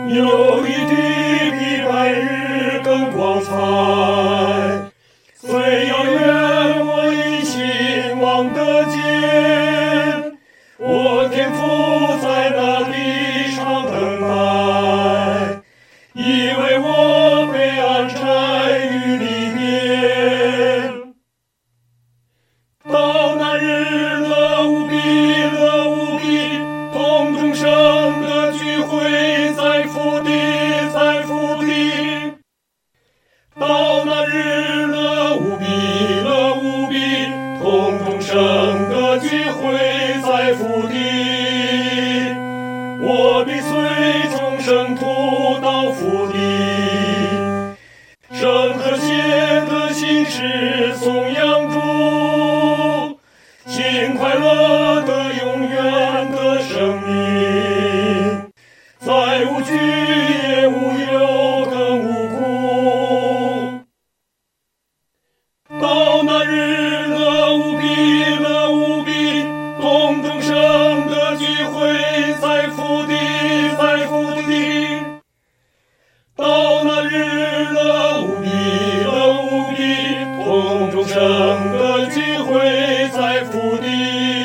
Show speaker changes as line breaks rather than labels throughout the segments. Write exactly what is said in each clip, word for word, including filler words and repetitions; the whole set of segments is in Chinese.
有一地比白日更光彩，虽遥远我已亲望得见，我天父在那地上等待，以为我被安宅于里面。到那日，乐无比，乐无比，同众生的聚会在福地，在福地。到那日，乐无比，乐无比，同众生的聚会在福地。我必随众生徒到福地，圣和谐的心事颂扬主，尽快乐的永远的生命，再无惧也无忧更无苦。到那日，乐无比，乐无比，同众生的聚会在福地，在福地。到那日，乐无比，乐无比，同众生的聚会在福地。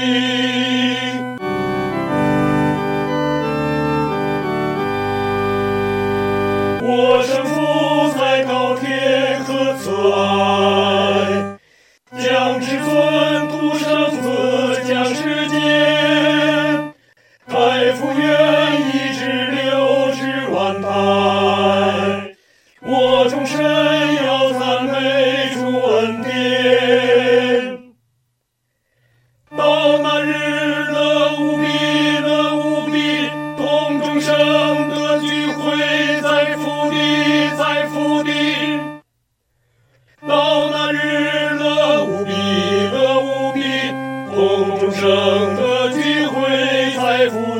我身负在高天和慈爱，将至尊独生子降世间，开复愿一至六至万代，我终身要赞美主恩典。到那日，乐无比，乐无比，同众生的聚会在福地，在福地。到那日，乐无比，乐无比，同众生的聚会在福地。